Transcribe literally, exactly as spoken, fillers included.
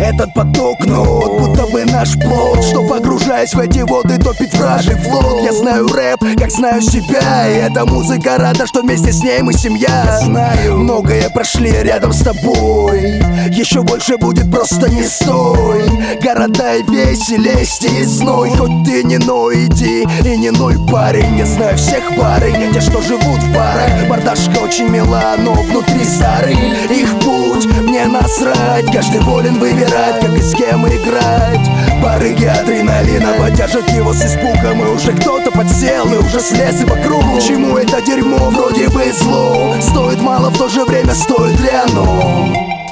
этот поток нот, будто бы наш плод, что, погружаясь в эти воды, топит вражий флот. Я знаю рэп, как знаю себя, и эта музыка рада, что вместе с ней мы семья. Я знаю, многое прошли рядом с тобой, еще больше будет, просто не стой. Города и веси, лести и зной, хоть ты не ной, иди и не ной, парень. Я знаю всех парень, те, что живут в барах. Мордашка очень мила, но внутри старый. Их путь мне насрать, каждый волен выбирать, как и с кем играть. Барыги адреналина поддержат его с испугом, и уже кто-то подсел, и уже слез и по кругу. Чему это дерьмо вроде бы зло? Стоит мало, в то же время стоит ли оно?